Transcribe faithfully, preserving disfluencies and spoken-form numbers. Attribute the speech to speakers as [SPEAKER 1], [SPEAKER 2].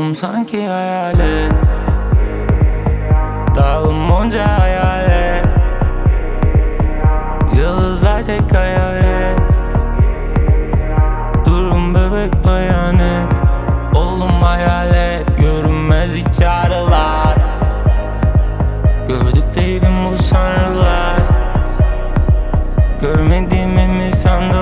[SPEAKER 1] Ruhum sanki hayalet, dağılım onca hayalet. Yıldızlar tek hayalet. Durum bebek bayanet. Oğlum hayalet, görünmez hiç ağrılar. Gördüklerim bu sanrılar. Görmediğimi mi sandın?